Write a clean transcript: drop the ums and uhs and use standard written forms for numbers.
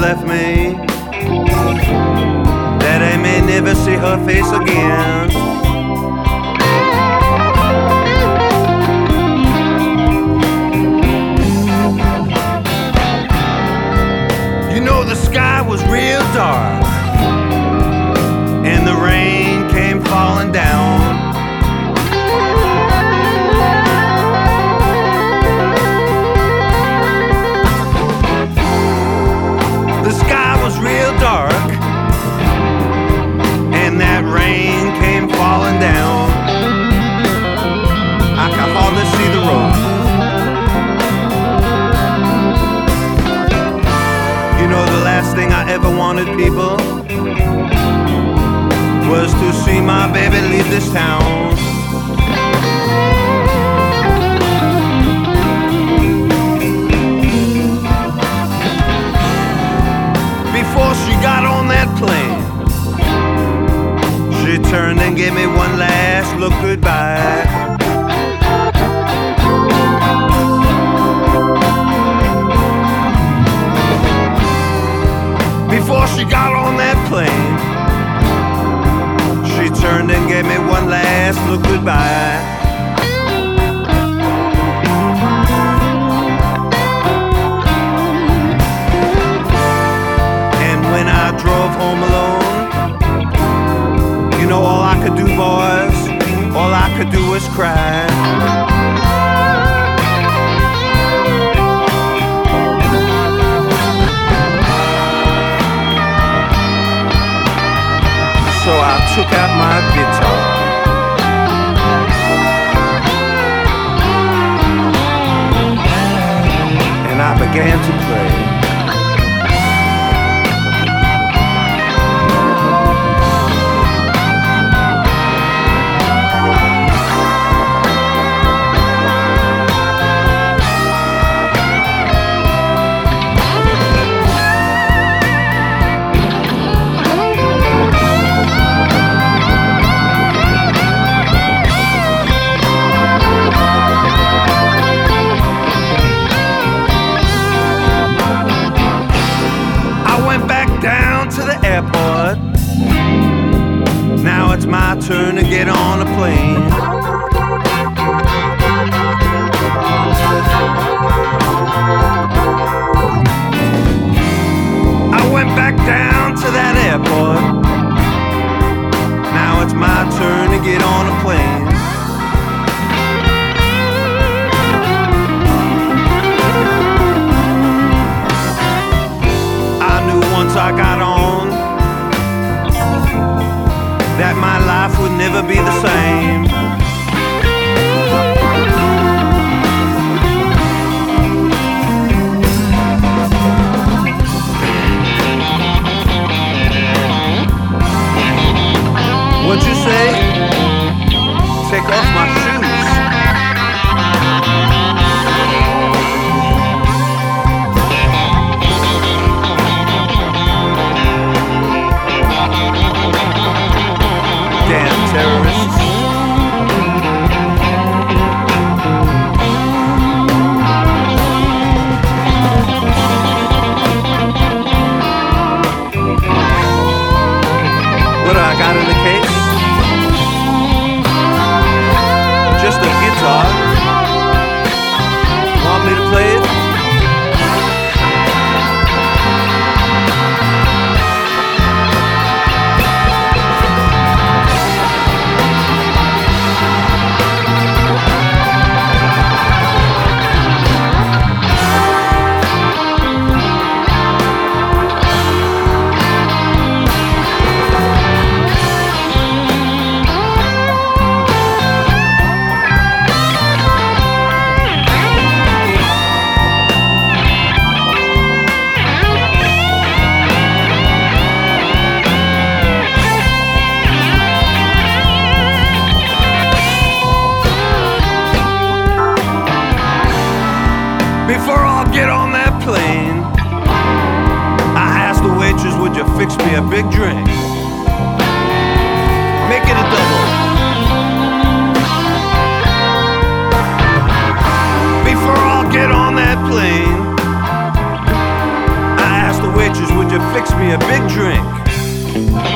left me, that I may never see her face again. You know the sky was real dark, and the rain came falling down. The sky was real dark, and that rain came falling down. I could hardly see the road. You know the last thing I ever wanted, people, was to see my baby leave this town. Before she got on that plane, she turned and gave me one last look goodbye. Before she got on that plane, she turned and gave me one last look goodbye. When I drove home alone, you know all I could do, boys, all I could do was cry. So I took out my guitar and I began to play. Airport. Now it's my turn to get on a plane. I went back down to that airport. Now it's my turn to get on a plane. I knew once I got on that my life would never be the same. What'd you say? Take off my shoes. Damn terrorists. What do I got in the case? Just a guitar. Want me to play it? Before I get on that plane, I asked the waitress, would you fix me a big drink? Make it a double. Before I get on that plane, I asked the waitress, fix me a big drink.